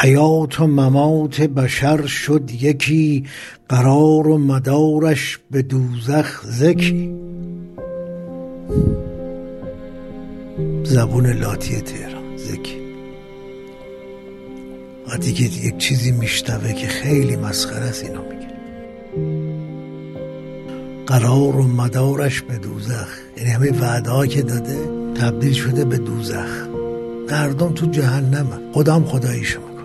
حیات و ممات بشر شد یکی، قرار و مدارش به دوزخ زکی. زبون لاتی تهران، زکی. وقتی که یک چیزی میشنوه که خیلی مسخره است اینو میگه. قرار و مدارش به دوزخ، یعنی همه وعده که داده تبدیل شده به دوزخ. مردم تو جهنم، خدا هم خداییشو میکنه.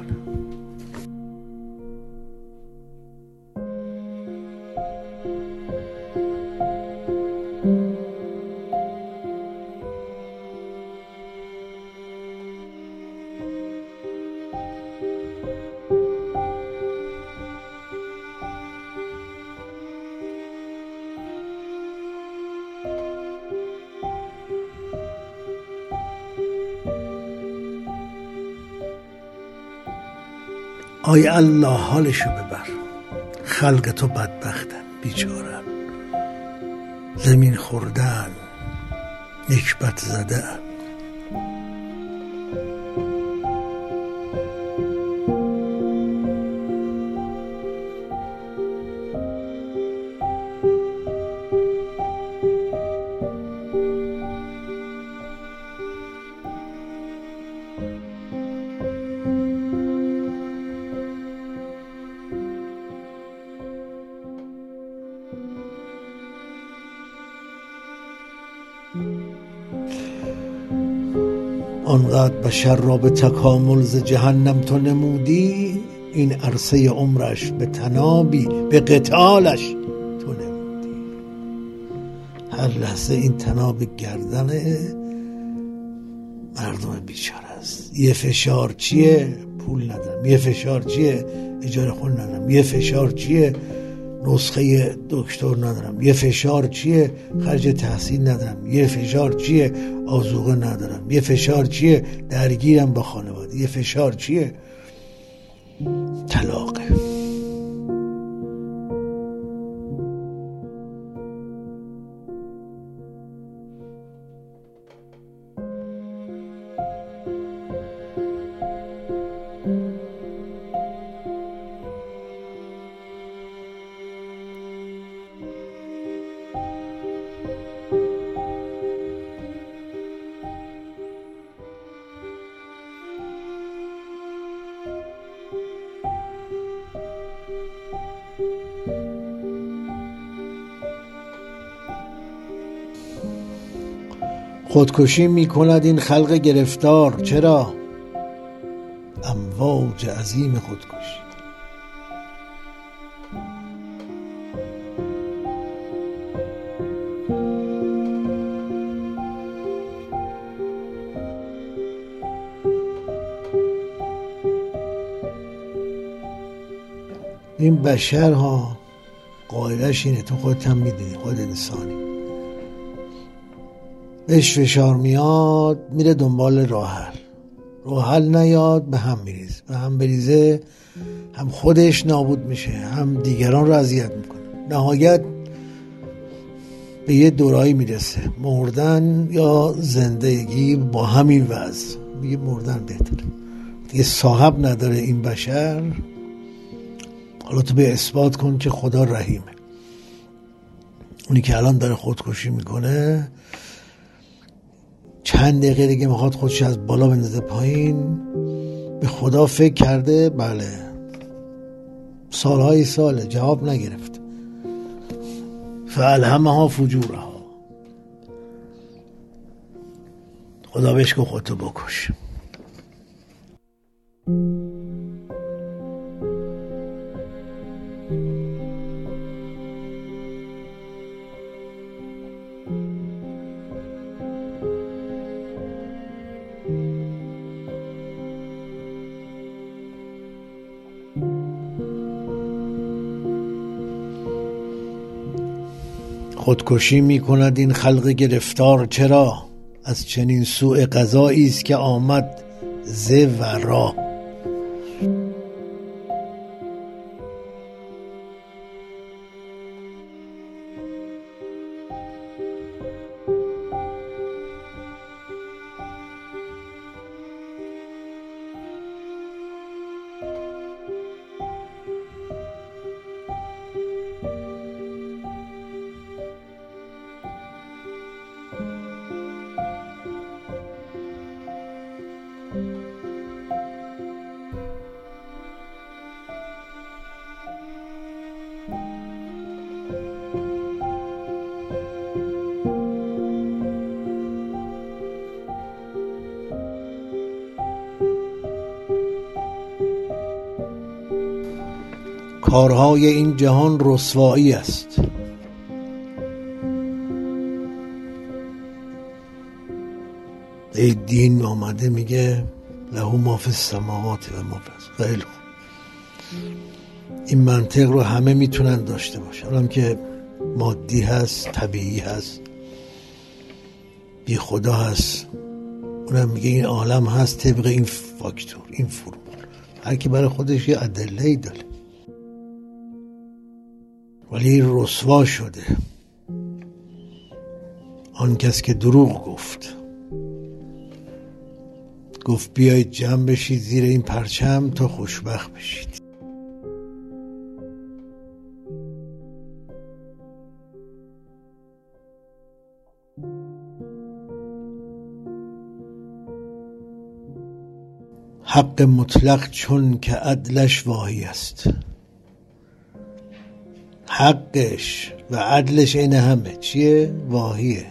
آی الله حالشو ببر، خلق تو بدبختن بیچارن، زمین خوردن، نکبت زدن. آنقدر بشر را به تکامل ز جهنم تو نمودی، این عرصه عمرش به تنابی به قتالش تو نمودی. هر لحظه این تناب گردن مردم بیچاره است. یه فشار چیه؟ پول ندارم. یه فشار چیه؟ اجاره خونه ندارم. یه فشار چیه؟ نسخه دکتر ندارم. یه فشار چیه؟ خرج تحصیل ندارم. یه فشار چیه؟ آذوقه ندارم. یه فشار چیه؟ درگیرم با خانواده. یه فشار چیه؟ طلاقه. خودکشی میکند این خلق گرفتار، چرا؟ امواج عظیم خودکشی. این بشر ها قاعدش اینه، تو خودت هم میدونی، خود انسانی بهش فشار میاد میره دنبال راه حل نیاد به هم میریزه. به هم بریزه هم خودش نابود میشه هم دیگران رو اذیت میکنه. نهایت به یه دورایی میرسه، مردن یا زندگی با همین وضع. میگه مردن بهتره، دیگه صاحب نداره این بشر. حالا تو به اثبات کن که خدا رحیمه. اونی که الان داره خودکشی میکنه چند دقیقه دیگه میخواد خودش از بالا بندازه پایین، به خدا فکر کرده، بله سالهای ساله جواب نگرفت. فالهمها فجورها، خدا بهش گفت خودتو بکش. خودکشی میکند این خلق گرفتار، چرا؟ از چنین سوء قضایی است که آمد ز ورا. کارهای این جهان رسوایی است. ای دین آمده میگه له ما فی السماوات و ما فی الارض. خیلی خوب، این منطق رو همه میتونن داشته باشن، اونم که مادی هست، طبیعی هست، بی خدا هست. اونم میگه این عالم هست طبق این فاکتور، این فرمول. هر کی برای خودش یه ادله‌ای داره، ولی رسوا شده آن کس که دروغ گفت بیایید جمع بشید زیر این پرچم تا خوشبخت بشید. حق مطلق چون که عدلش واهی است. حقش و عدلش این همه چیه؟ واهیه.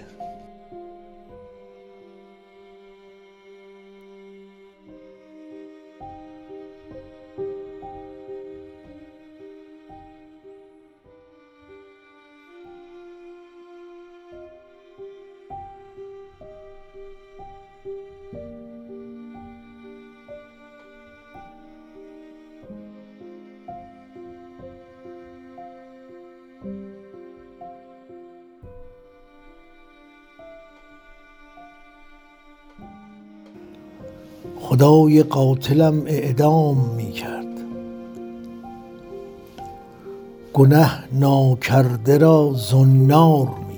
خدای قاتلم اعدام می کرد، گنه ناکرده را زنار